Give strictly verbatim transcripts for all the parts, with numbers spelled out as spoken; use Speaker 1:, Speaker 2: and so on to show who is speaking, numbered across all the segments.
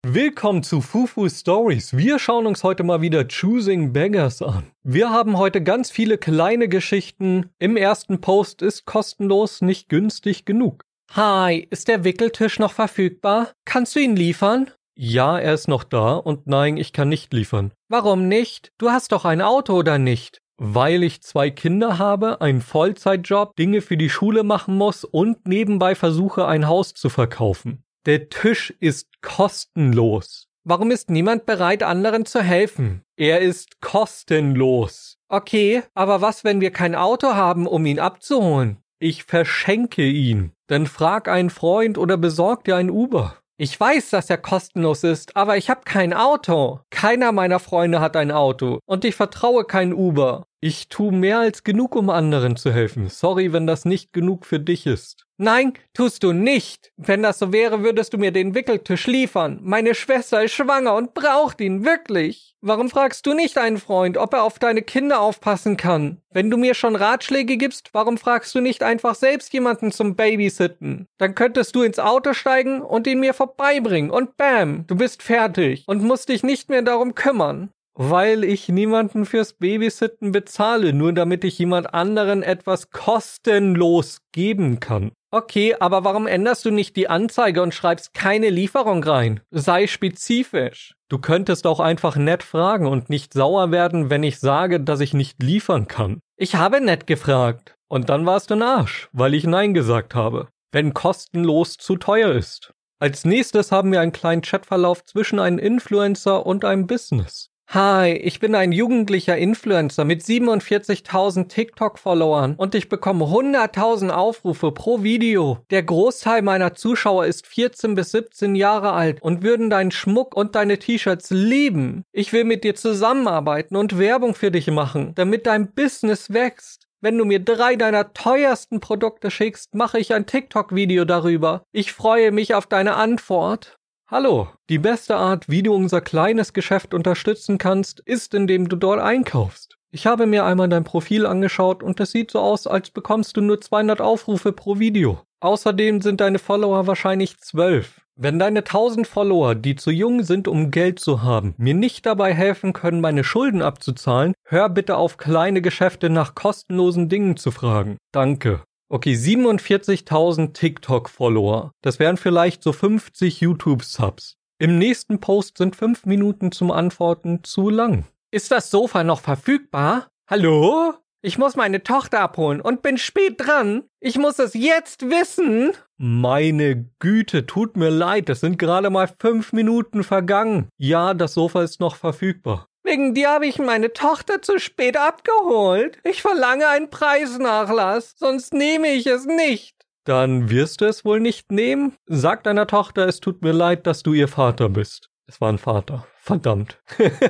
Speaker 1: Willkommen zu Fufu Stories. Wir schauen uns heute mal wieder Choosing Beggars an. Wir haben heute ganz viele kleine Geschichten. Im ersten Post ist kostenlos nicht günstig genug. Hi, ist der Wickeltisch noch verfügbar? Kannst du ihn liefern? Ja, er ist noch da und nein, ich kann nicht liefern. Warum nicht? Du hast doch ein Auto, oder nicht? Weil ich zwei Kinder habe, einen Vollzeitjob, Dinge für die Schule machen muss und nebenbei versuche, ein Haus zu verkaufen. Der Tisch ist kostenlos. Warum ist niemand bereit, anderen zu helfen? Er ist kostenlos. Okay, aber was, wenn wir kein Auto haben, um ihn abzuholen? Ich verschenke ihn. Dann frag einen Freund oder besorg dir ein Uber. Ich weiß, dass er kostenlos ist, aber ich habe kein Auto. Keiner meiner Freunde hat ein Auto und ich vertraue kein Uber. Ich tue mehr als genug, um anderen zu helfen. Sorry, wenn das nicht genug für dich ist. Nein, tust du nicht. Wenn das so wäre, würdest du mir den Wickeltisch liefern. Meine Schwester ist schwanger und braucht ihn, wirklich. Warum fragst du nicht einen Freund, ob er auf deine Kinder aufpassen kann? Wenn du mir schon Ratschläge gibst, warum fragst du nicht einfach selbst jemanden zum Babysitten? Dann könntest du ins Auto steigen und ihn mir vorbeibringen und bam, du bist fertig und musst dich nicht mehr darum kümmern. Weil ich niemanden fürs Babysitten bezahle, nur damit ich jemand anderen etwas kostenlos geben kann. Okay, aber warum änderst du nicht die Anzeige und schreibst keine Lieferung rein? Sei spezifisch. Du könntest auch einfach nett fragen und nicht sauer werden, wenn ich sage, dass ich nicht liefern kann. Ich habe nett gefragt. Und dann warst du ein Arsch, weil ich Nein gesagt habe. Wenn kostenlos zu teuer ist. Als nächstes haben wir einen kleinen Chatverlauf zwischen einem Influencer und einem Business. Hi, ich bin ein jugendlicher Influencer mit siebenundvierzigtausend TikTok-Followern und ich bekomme hunderttausend Aufrufe pro Video. Der Großteil meiner Zuschauer ist vierzehn bis siebzehn Jahre alt und würden deinen Schmuck und deine T-Shirts lieben. Ich will mit dir zusammenarbeiten und Werbung für dich machen, damit dein Business wächst. Wenn du mir drei deiner teuersten Produkte schickst, mache ich ein TikTok-Video darüber. Ich freue mich auf deine Antwort. Hallo, die beste Art, wie du unser kleines Geschäft unterstützen kannst, ist, indem du dort einkaufst. Ich habe mir einmal dein Profil angeschaut und es sieht so aus, als bekommst du nur zweihundert Aufrufe pro Video. Außerdem sind deine Follower wahrscheinlich zwölf. Wenn deine tausend Follower, die zu jung sind, um Geld zu haben, mir nicht dabei helfen können, meine Schulden abzuzahlen, hör bitte auf, kleine Geschäfte nach kostenlosen Dingen zu fragen. Danke. Okay, siebenundvierzigtausend TikTok-Follower. Das wären vielleicht so fünfzig YouTube-Subs. Im nächsten Post sind fünf Minuten zum Antworten zu lang. Ist das Sofa noch verfügbar? Hallo? Ich muss meine Tochter abholen und bin spät dran. Ich muss es jetzt wissen. Meine Güte, tut mir leid, es sind gerade mal fünf Minuten vergangen. Ja, das Sofa ist noch verfügbar. Wegen dir habe ich meine Tochter zu spät abgeholt. Ich verlange einen Preisnachlass, sonst nehme ich es nicht. Dann wirst du es wohl nicht nehmen? Sag deiner Tochter, es tut mir leid, dass du ihr Vater bist. Es war ein Vater. Verdammt.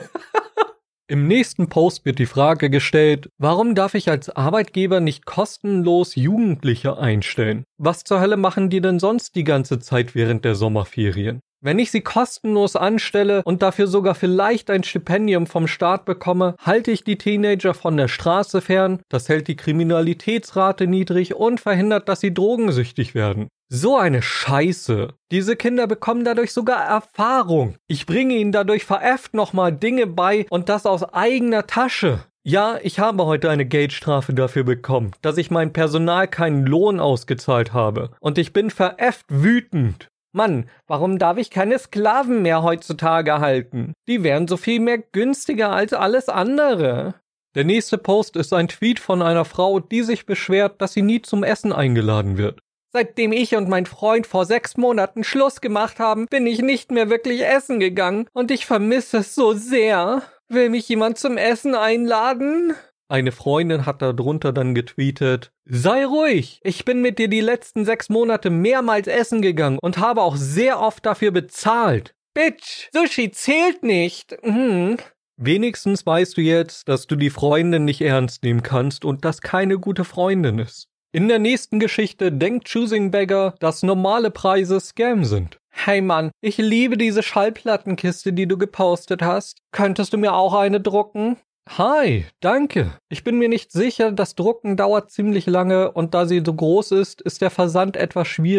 Speaker 1: Im nächsten Post wird die Frage gestellt, warum darf ich als Arbeitgeber nicht kostenlos Jugendliche einstellen? Was zur Hölle machen die denn sonst die ganze Zeit während der Sommerferien? Wenn ich sie kostenlos anstelle und dafür sogar vielleicht ein Stipendium vom Staat bekomme, halte ich die Teenager von der Straße fern, das hält die Kriminalitätsrate niedrig und verhindert, dass sie drogensüchtig werden. So eine Scheiße. Diese Kinder bekommen dadurch sogar Erfahrung. Ich bringe ihnen dadurch veräfft nochmal Dinge bei und das aus eigener Tasche. Ja, ich habe heute eine Geldstrafe dafür bekommen, dass ich meinem Personal keinen Lohn ausgezahlt habe. Und ich bin veräfft wütend. Mann, warum darf ich keine Sklaven mehr heutzutage halten? Die wären so viel mehr günstiger als alles andere. Der nächste Post ist ein Tweet von einer Frau, die sich beschwert, dass sie nie zum Essen eingeladen wird. Seitdem ich und mein Freund vor sechs Monaten Schluss gemacht haben, bin ich nicht mehr wirklich essen gegangen und ich vermisse es so sehr. Will mich jemand zum Essen einladen? Eine Freundin hat darunter dann getweetet, sei ruhig, ich bin mit dir die letzten sechs Monate mehrmals essen gegangen und habe auch sehr oft dafür bezahlt. Bitch, Sushi zählt nicht. Mhm. Wenigstens weißt du jetzt, dass du die Freundin nicht ernst nehmen kannst und das keine gute Freundin ist. In der nächsten Geschichte denkt Choosing Beggar, dass normale Preise Scam sind. Hey Mann, ich liebe diese Schallplattenkiste, die du gepostet hast. Könntest du mir auch eine drucken? Hi, danke. Ich bin mir nicht sicher, das Drucken dauert ziemlich lange und da sie so groß ist, ist der Versand etwas schwierig.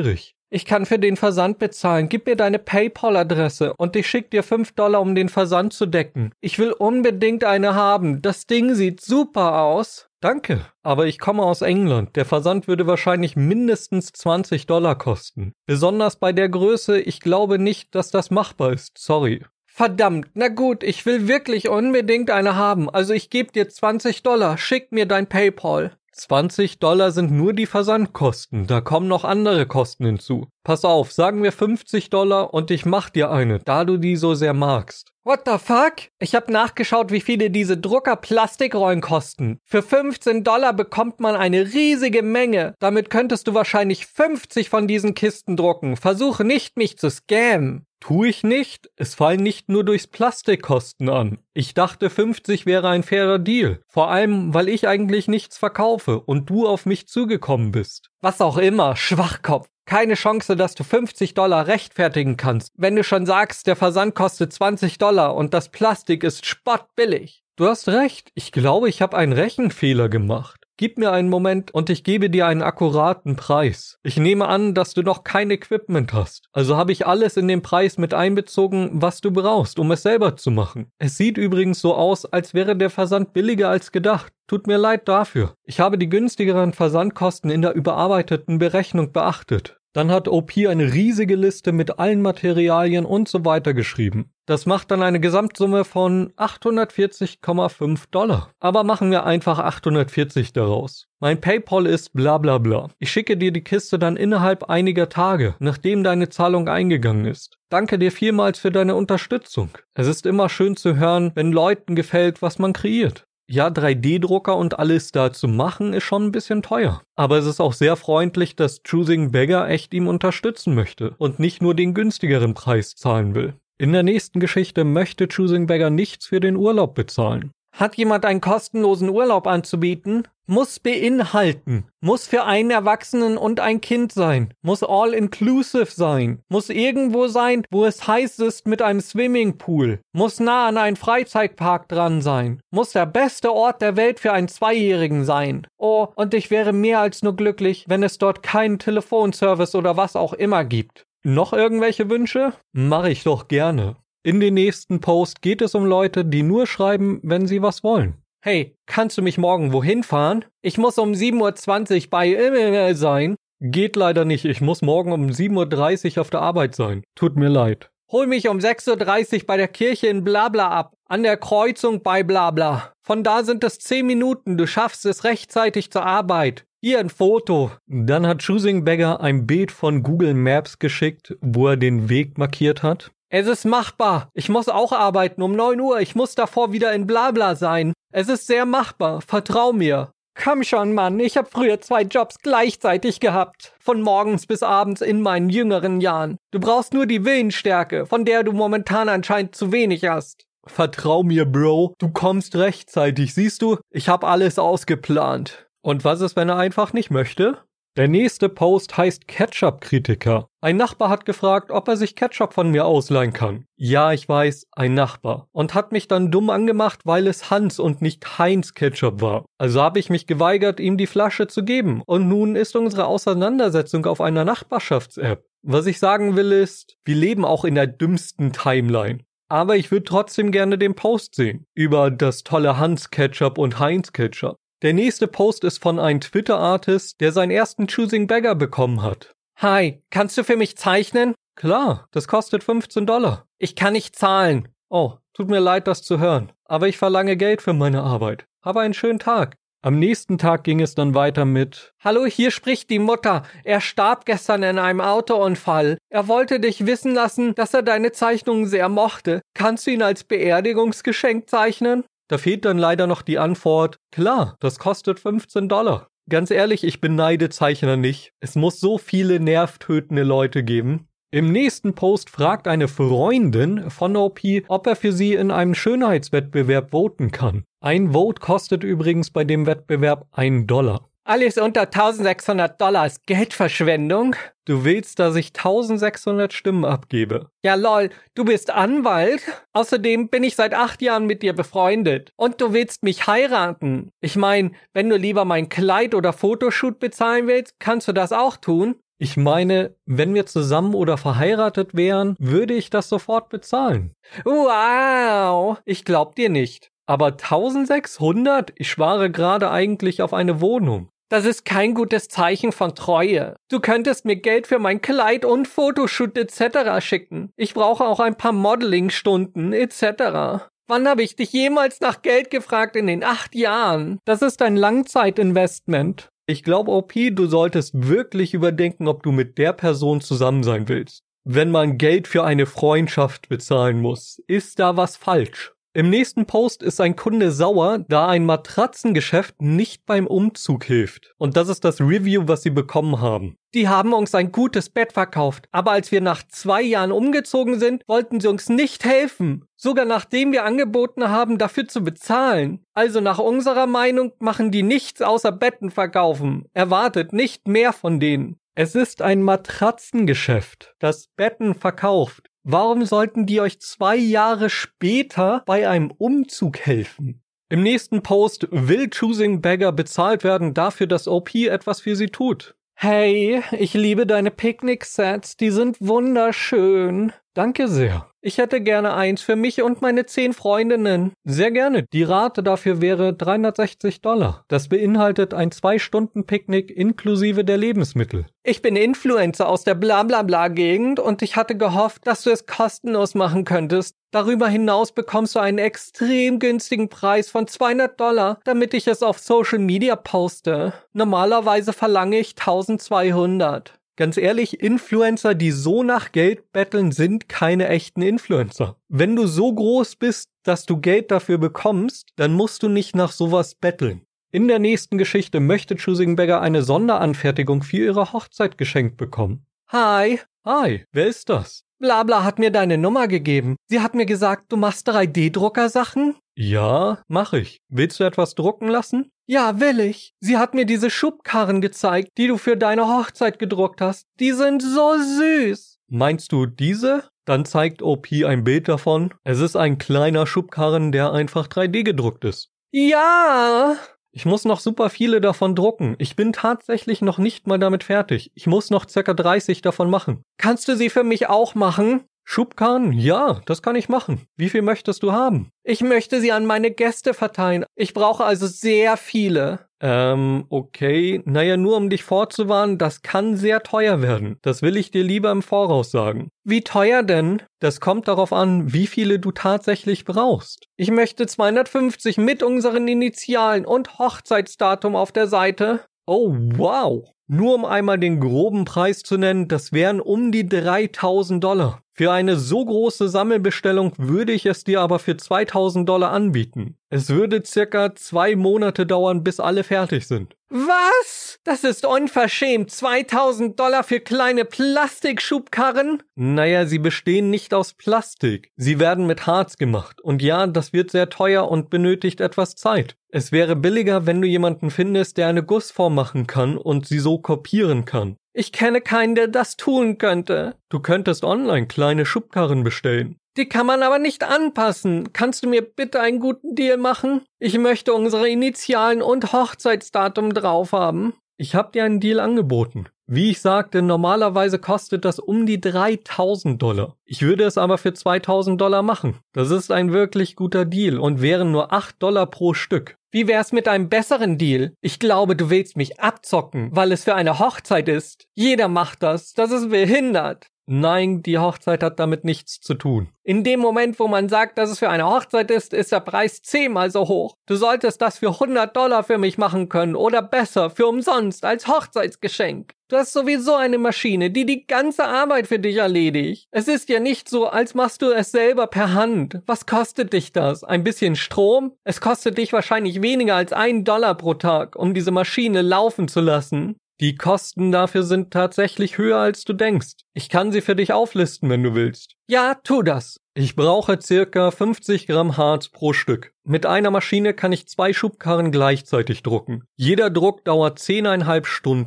Speaker 1: Ich kann für den Versand bezahlen. Gib mir deine PayPal-Adresse und ich schick dir fünf Dollar, um den Versand zu decken. Ich will unbedingt eine haben. Das Ding sieht super aus. Danke, aber ich komme aus England. Der Versand würde wahrscheinlich mindestens zwanzig Dollar kosten. Besonders bei der Größe, ich glaube nicht, dass das machbar ist. Sorry. Verdammt, na gut, ich will wirklich unbedingt eine haben. Also ich gebe dir zwanzig Dollar. Schick mir dein PayPal. zwanzig Dollar sind nur die Versandkosten. Da kommen noch andere Kosten hinzu. Pass auf, sagen wir fünfzig Dollar und ich mach dir eine, da du die so sehr magst. What the fuck? Ich habe nachgeschaut, wie viele diese Drucker-Plastikrollen kosten. Für fünfzehn Dollar bekommt man eine riesige Menge. Damit könntest du wahrscheinlich fünfzig von diesen Kisten drucken. Versuche nicht, mich zu scammen. Tu ich nicht? Es fallen nicht nur durchs Plastikkosten an. Ich dachte, fünfzig wäre ein fairer Deal. Vor allem, weil ich eigentlich nichts verkaufe und du auf mich zugekommen bist. Was auch immer, Schwachkopf. Keine Chance, dass du fünfzig Dollar rechtfertigen kannst, wenn du schon sagst, der Versand kostet zwanzig Dollar und das Plastik ist spottbillig. Du hast recht, ich glaube, ich habe einen Rechenfehler gemacht. Gib mir einen Moment und ich gebe dir einen akkuraten Preis. Ich nehme an, dass du noch kein Equipment hast. Also habe ich alles in den Preis mit einbezogen, was du brauchst, um es selber zu machen. Es sieht übrigens so aus, als wäre der Versand billiger als gedacht. Tut mir leid dafür. Ich habe die günstigeren Versandkosten in der überarbeiteten Berechnung beachtet. Dann hat O P eine riesige Liste mit allen Materialien und so weiter geschrieben. Das macht dann eine Gesamtsumme von achthundertvierzig Komma fünf Dollar. Aber machen wir einfach achthundertvierzig daraus. Mein PayPal ist bla bla bla. Ich schicke dir die Kiste dann innerhalb einiger Tage, nachdem deine Zahlung eingegangen ist. Danke dir vielmals für deine Unterstützung. Es ist immer schön zu hören, wenn Leuten gefällt, was man kreiert. Ja, drei D Drucker und alles da zu machen, ist schon ein bisschen teuer. Aber es ist auch sehr freundlich, dass Choosing Beggar echt ihm unterstützen möchte und nicht nur den günstigeren Preis zahlen will. In der nächsten Geschichte möchte Choosing Beggar nichts für den Urlaub bezahlen. Hat jemand einen kostenlosen Urlaub anzubieten? Muss beinhalten. Muss für einen Erwachsenen und ein Kind sein. Muss all-inclusive sein. Muss irgendwo sein, wo es heiß ist mit einem Swimmingpool. Muss nah an einen Freizeitpark dran sein. Muss der beste Ort der Welt für einen Zweijährigen sein. Oh, und ich wäre mehr als nur glücklich, wenn es dort keinen Telefonservice oder was auch immer gibt. Noch irgendwelche Wünsche? Mache ich doch gerne. In den nächsten Post geht es um Leute, die nur schreiben, wenn sie was wollen. Hey, kannst du mich morgen wohin fahren? Ich muss um sieben Uhr zwanzig bei äh, sein. Geht leider nicht, ich muss morgen um sieben Uhr dreißig auf der Arbeit sein. Tut mir leid. Hol mich um sechs Uhr dreißig bei der Kirche in Blabla ab. An der Kreuzung bei Blabla. Von da sind es zehn Minuten, du schaffst es rechtzeitig zur Arbeit. Hier ein Foto. Dann hat Choosing Beggar ein Bild von Google Maps geschickt, wo er den Weg markiert hat. Es ist machbar. Ich muss auch arbeiten um neun Uhr. Ich muss davor wieder in Blabla sein. Es ist sehr machbar. Vertrau mir. Komm schon, Mann. Ich habe früher zwei Jobs gleichzeitig gehabt. Von morgens bis abends in meinen jüngeren Jahren. Du brauchst nur die Willensstärke, von der du momentan anscheinend zu wenig hast. Vertrau mir, Bro. Du kommst rechtzeitig. Siehst du, ich habe alles ausgeplant. Und was ist, wenn er einfach nicht möchte? Der nächste Post heißt Ketchup-Kritiker. Ein Nachbar hat gefragt, ob er sich Ketchup von mir ausleihen kann. Ja, ich weiß, ein Nachbar. Und hat mich dann dumm angemacht, weil es Hans und nicht Heinz Ketchup war. Also habe ich mich geweigert, ihm die Flasche zu geben. Und nun ist unsere Auseinandersetzung auf einer Nachbarschafts-App. Was ich sagen will ist, wir leben auch in der dümmsten Timeline. Aber ich würde trotzdem gerne den Post sehen. Über das tolle Hans Ketchup und Heinz Ketchup. Der nächste Post ist von einem Twitter-Artist, der seinen ersten Choosing Beggar bekommen hat. Hi, kannst du für mich zeichnen? Klar, das kostet fünfzehn Dollar. Ich kann nicht zahlen. Oh, tut mir leid, das zu hören. Aber ich verlange Geld für meine Arbeit. Habe einen schönen Tag. Am nächsten Tag ging es dann weiter mit: Hallo, hier spricht die Mutter. Er starb gestern in einem Autounfall. Er wollte dich wissen lassen, dass er deine Zeichnungen sehr mochte. Kannst du ihn als Beerdigungsgeschenk zeichnen? Da fehlt dann leider noch die Antwort: Klar, das kostet fünfzehn Dollar. Ganz ehrlich, ich beneide Zeichner nicht. Es muss so viele nervtötende Leute geben. Im nächsten Post fragt eine Freundin von O P, ob er für sie in einem Schönheitswettbewerb voten kann. Ein Vote kostet übrigens bei dem Wettbewerb einen Dollar. Alles unter eintausendsechshundert Dollar ist Geldverschwendung. Du willst, dass ich eintausendsechshundert Stimmen abgebe. Ja lol, du bist Anwalt? Außerdem bin ich seit acht Jahren mit dir befreundet. Und du willst mich heiraten. Ich meine, wenn du lieber mein Kleid oder Fotoshoot bezahlen willst, kannst du das auch tun. Ich meine, wenn wir zusammen oder verheiratet wären, würde ich das sofort bezahlen. Wow, ich glaub dir nicht. Aber eintausendsechshundert? Ich spare gerade eigentlich auf eine Wohnung. Das ist kein gutes Zeichen von Treue. Du könntest mir Geld für mein Kleid und Fotoshoot et cetera schicken. Ich brauche auch ein paar Modelingstunden et cetera. Wann habe ich dich jemals nach Geld gefragt in den acht Jahren? Das ist ein Langzeitinvestment. Ich glaube, O P, du solltest wirklich überdenken, ob du mit der Person zusammen sein willst. Wenn man Geld für eine Freundschaft bezahlen muss, ist da was falsch. Im nächsten Post ist ein Kunde sauer, da ein Matratzengeschäft nicht beim Umzug hilft. Und das ist das Review, was sie bekommen haben. Die haben uns ein gutes Bett verkauft, aber als wir nach zwei Jahren umgezogen sind, wollten sie uns nicht helfen. Sogar nachdem wir angeboten haben, dafür zu bezahlen. Also nach unserer Meinung machen die nichts außer Betten verkaufen. Erwartet nicht mehr von denen. Es ist ein Matratzengeschäft, das Betten verkauft. Warum sollten die euch zwei Jahre später bei einem Umzug helfen? Im nächsten Post will Choosing Beggar bezahlt werden dafür, dass O P etwas für sie tut. Hey, ich liebe deine Picknick-Sets, die sind wunderschön. Danke sehr. Ich hätte gerne eins für mich und meine zehn Freundinnen. Sehr gerne. Die Rate dafür wäre dreihundertsechzig Dollar. Das beinhaltet ein zwei Stunden Picknick inklusive der Lebensmittel. Ich bin Influencer aus der Blablabla-Gegend und ich hatte gehofft, dass du es kostenlos machen könntest. Darüber hinaus bekommst du einen extrem günstigen Preis von zweihundert Dollar, damit ich es auf Social Media poste. Normalerweise verlange ich eintausendzweihundert. Ganz ehrlich, Influencer, die so nach Geld betteln, sind keine echten Influencer. Wenn du so groß bist, dass du Geld dafür bekommst, dann musst du nicht nach sowas betteln. In der nächsten Geschichte möchte Choosing Beggar eine Sonderanfertigung für ihre Hochzeit geschenkt bekommen. Hi. Hi, wer ist das? Blabla hat mir deine Nummer gegeben. Sie hat mir gesagt, du machst drei D-Drucker-Sachen? Ja, mach ich. Willst du etwas drucken lassen? Ja, will ich. Sie hat mir diese Schubkarren gezeigt, die du für deine Hochzeit gedruckt hast. Die sind so süß. Meinst du diese? Dann zeigt O P ein Bild davon. Es ist ein kleiner Schubkarren, der einfach drei D gedruckt ist. Ja! Ich muss noch super viele davon drucken. Ich bin tatsächlich noch nicht mal damit fertig. Ich muss noch circa dreißig davon machen. Kannst du sie für mich auch machen? Schubkarren? Ja, das kann ich machen. Wie viel möchtest du haben? Ich möchte sie an meine Gäste verteilen. Ich brauche also sehr viele. Ähm, okay. Naja, nur um dich vorzuwarnen, das kann sehr teuer werden. Das will ich dir lieber im Voraus sagen. Wie teuer denn? Das kommt darauf an, wie viele du tatsächlich brauchst. Ich möchte zweihundertfünfzig mit unseren Initialen und Hochzeitsdatum auf der Seite. Oh, wow. Nur um einmal den groben Preis zu nennen, das wären um die dreitausend Dollar. Für eine so große Sammelbestellung würde ich es dir aber für zweitausend Dollar anbieten. Es würde circa zwei Monate dauern, bis alle fertig sind. Was? Das ist unverschämt. zweitausend Dollar für kleine Plastikschubkarren? Naja, sie bestehen nicht aus Plastik. Sie werden mit Harz gemacht. Und ja, das wird sehr teuer und benötigt etwas Zeit. Es wäre billiger, wenn du jemanden findest, der eine Gussform machen kann und sie so kopieren kann. Ich kenne keinen, der das tun könnte. Du könntest online kleine Schubkarren bestellen. Die kann man aber nicht anpassen. Kannst du mir bitte einen guten Deal machen? Ich möchte unsere Initialen und Hochzeitsdatum drauf haben. Ich habe dir einen Deal angeboten. Wie ich sagte, normalerweise kostet das um die dreitausend Dollar. Ich würde es aber für zweitausend Dollar machen. Das ist ein wirklich guter Deal und wären nur acht Dollar pro Stück. Wie wär's mit einem besseren Deal? Ich glaube, du willst mich abzocken, weil es für eine Hochzeit ist. Jeder macht das. Das ist behindert. Nein, die Hochzeit hat damit nichts zu tun. In dem Moment, wo man sagt, dass es für eine Hochzeit ist, ist der Preis zehnmal so hoch. Du solltest das für hundert Dollar für mich machen können oder besser, für umsonst, als Hochzeitsgeschenk. Du hast sowieso eine Maschine, die die ganze Arbeit für dich erledigt. Es ist ja nicht so, als machst du es selber per Hand. Was kostet dich das? Ein bisschen Strom? Es kostet dich wahrscheinlich weniger als einen Dollar pro Tag, um diese Maschine laufen zu lassen. Die Kosten dafür sind tatsächlich höher, als du denkst. Ich kann sie für dich auflisten, wenn du willst. Ja, tu das. Ich brauche circa fünfzig Gramm Harz pro Stück. Mit einer Maschine kann ich zwei Schubkarren gleichzeitig drucken. Jeder Druck dauert zehneinhalb Stunden.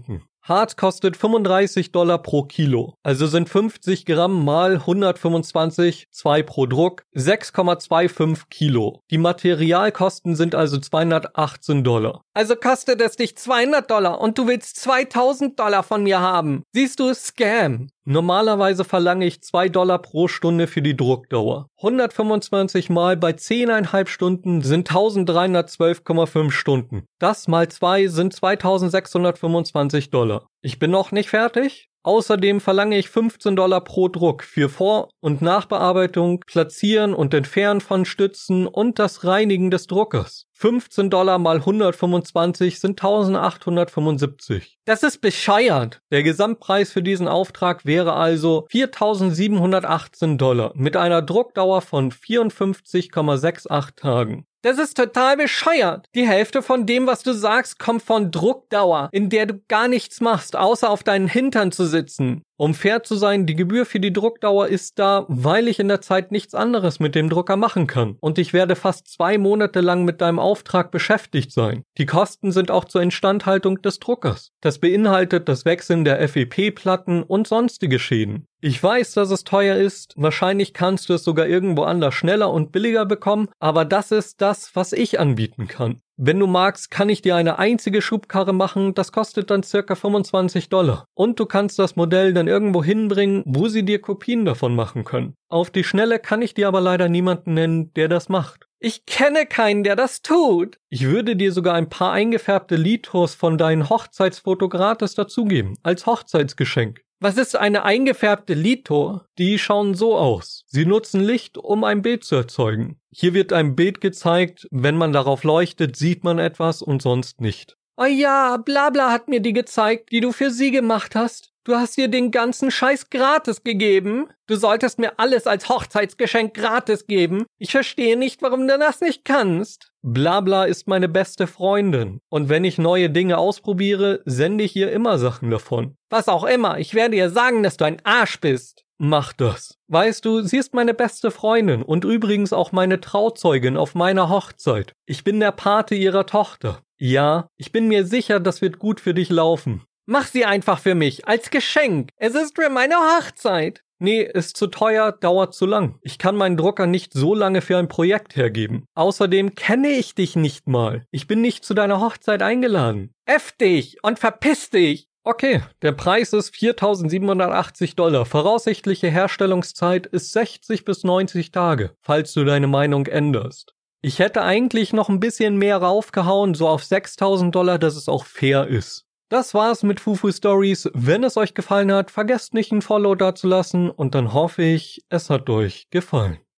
Speaker 1: Harz kostet fünfunddreißig Dollar pro Kilo, also sind fünfzig Gramm mal hundertfünfundzwanzig, zwei pro Druck, sechs Komma fünfundzwanzig Kilo. Die Materialkosten sind also zweihundertachtzehn Dollar.
Speaker 2: Also kostet es dich zweihundert Dollar und du willst zweitausend Dollar von mir haben. Siehst du, Scam.
Speaker 1: Normalerweise verlange ich zwei Dollar pro Stunde für die Druckdauer. hundertfünfundzwanzig mal bei zehn Komma fünf Stunden sind eintausenddreihundertzwölf Komma fünf Stunden. Das mal zwei sind zweitausendsechshundertfünfundzwanzig Dollar. Ich bin noch nicht fertig. Außerdem verlange ich fünfzehn Dollar pro Druck für Vor- und Nachbearbeitung, Platzieren und Entfernen von Stützen und das Reinigen des Druckers. fünfzehn Dollar mal hundertfünfundzwanzig sind eintausendachthundertfünfundsiebzig.
Speaker 2: Das ist bescheuert.
Speaker 1: Der Gesamtpreis für diesen Auftrag wäre also viertausendsiebenhundertachtzehn Dollar mit einer Druckdauer von vierundfünfzig Komma achtundsechzig Tagen.
Speaker 2: Das ist total bescheuert. Die Hälfte von dem, was du sagst, kommt von Druckdauer, in der du gar nichts machst, außer auf deinen Hintern zu sitzen.
Speaker 1: Um fair zu sein, die Gebühr für die Druckdauer ist da, weil ich in der Zeit nichts anderes mit dem Drucker machen kann. Und ich werde fast zwei Monate lang mit deinem Auftrag beschäftigt sein. Die Kosten sind auch zur Instandhaltung des Druckers. Das beinhaltet das Wechseln der F E P-Platten und sonstige Schäden. Ich weiß, dass es teuer ist. Wahrscheinlich kannst du es sogar irgendwo anders schneller und billiger bekommen, aber das ist das, was ich anbieten kann. Wenn du magst, kann ich dir eine einzige Schubkarre machen, das kostet dann circa fünfundzwanzig Dollar. Und du kannst das Modell dann irgendwo hinbringen, wo sie dir Kopien davon machen können. Auf die Schnelle kann ich dir aber leider niemanden nennen, der das macht.
Speaker 2: Ich kenne keinen, der das tut.
Speaker 1: Ich würde dir sogar ein paar eingefärbte Litos von deinen Hochzeitsfoto gratis dazugeben, als Hochzeitsgeschenk.
Speaker 2: Was ist eine eingefärbte Lito?
Speaker 1: Die schauen so aus. Sie nutzen Licht, um ein Bild zu erzeugen. Hier wird ein Bild gezeigt, wenn man darauf leuchtet, sieht man etwas und sonst nicht.
Speaker 2: Oh ja, Blabla hat mir die gezeigt, die du für sie gemacht hast. Du hast ihr den ganzen Scheiß gratis gegeben. Du solltest mir alles als Hochzeitsgeschenk gratis geben. Ich verstehe nicht, warum du das nicht kannst.
Speaker 1: Blabla ist meine beste Freundin. Und wenn ich neue Dinge ausprobiere, sende ich ihr immer Sachen davon.
Speaker 2: Was auch immer, ich werde ihr sagen, dass du ein Arsch bist.
Speaker 1: Mach das. Weißt du, sie ist meine beste Freundin und übrigens auch meine Trauzeugin auf meiner Hochzeit. Ich bin der Pate ihrer Tochter. Ja, ich bin mir sicher, das wird gut für dich laufen.
Speaker 2: Mach sie einfach für mich, als Geschenk. Es ist für meine Hochzeit.
Speaker 1: Nee, ist zu teuer, dauert zu lang. Ich kann meinen Drucker nicht so lange für ein Projekt hergeben. Außerdem kenne ich dich nicht mal. Ich bin nicht zu deiner Hochzeit eingeladen.
Speaker 2: Äff dich und verpiss dich.
Speaker 1: Okay, der Preis ist viertausendsiebenhundertachtzig Dollar. Voraussichtliche Herstellungszeit ist sechzig bis neunzig Tage, falls du deine Meinung änderst. Ich hätte eigentlich noch ein bisschen mehr raufgehauen, so auf sechstausend Dollar, dass es auch fair ist. Das war's mit Fufu Stories. Wenn es euch gefallen hat, vergesst nicht ein Follow dazulassen und dann hoffe ich, es hat euch gefallen.